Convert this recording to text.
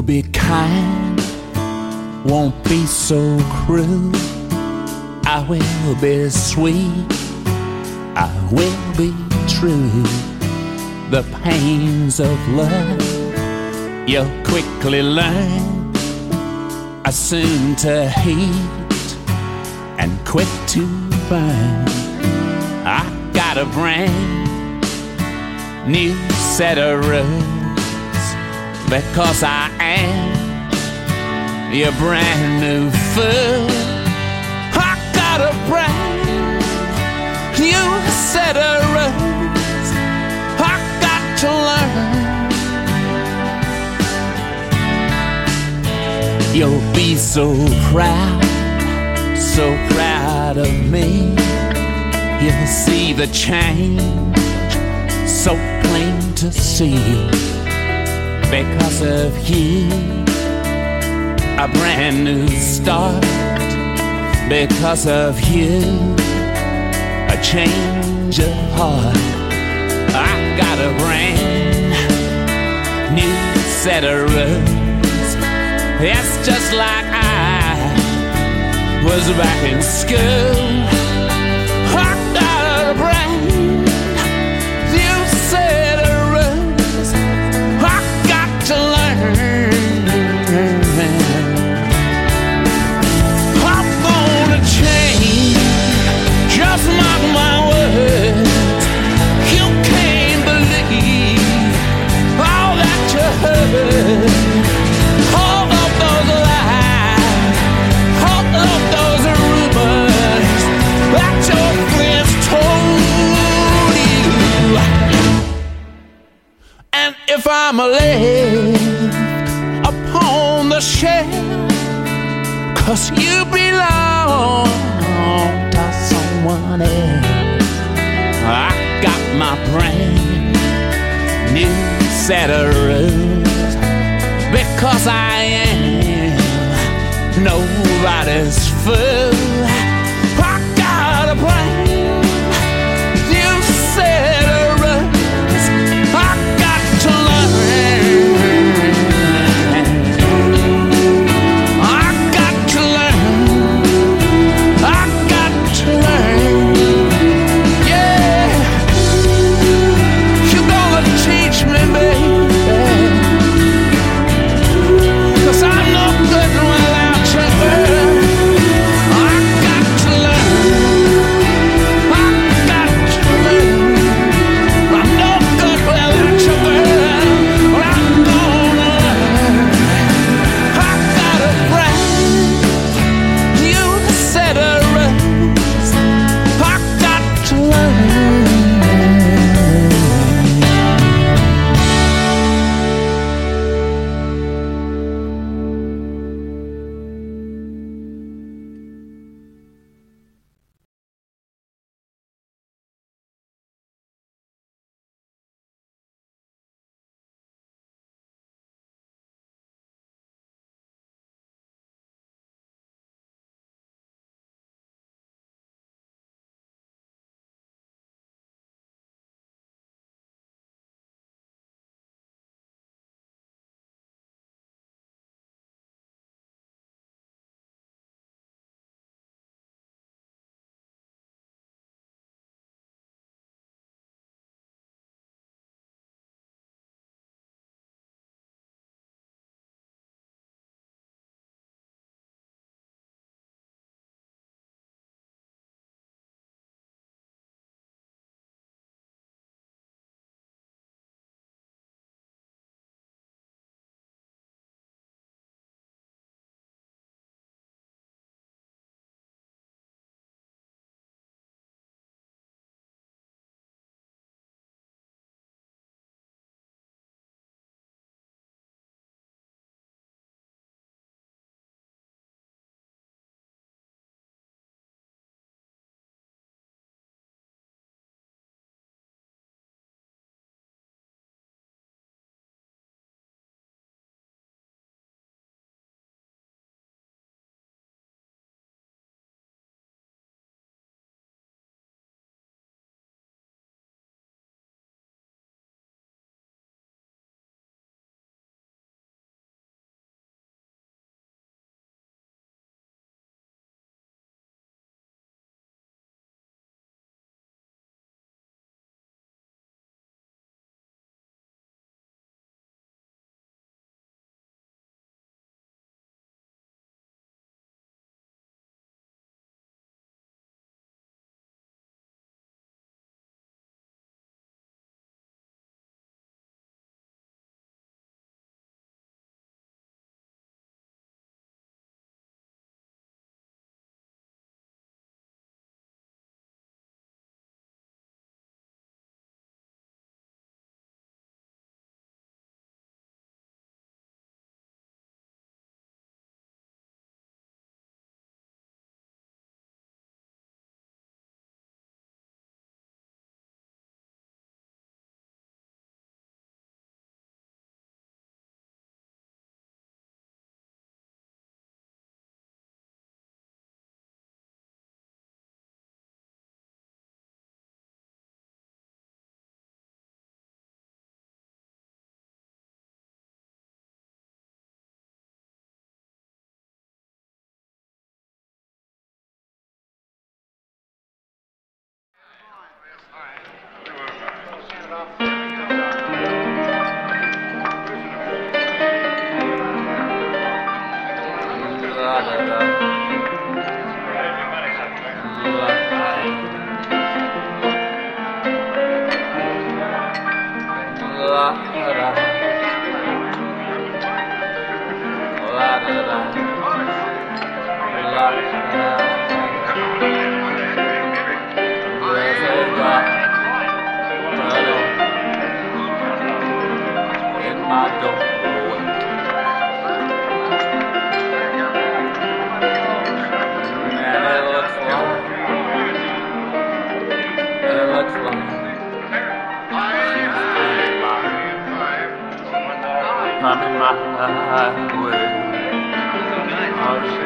be kind, won't be so cruel. I will be sweet, I will be true. The pains of love you'll quickly learn are soon to heat and quick to burn. I got a brand new set of rules because I am your brand new fool. I got a brand new set of rules I got to learn. You'll be so proud of me. You'll see the change so plain to see. Because of you, a brand new start. Because of you, a change of heart. I got a brand new set of rules. It's just like I was back in school. I got a brand new set of rules I got to learn. I'm gonna change, just mark my words. You can't believe all that you heard. All of those lies, all of those rumors that your friends told you. And if I'm left upon the shelf, 'cause you belong to someone else, I got my brand new set of rules. Because I am nobody's fool. I got a brand new set of rules I got to learn. I got to learn. I got to learn. Yeah, you're gonna teach me, baby. 'Cause I'm no good without you, girl. I got Coming my way.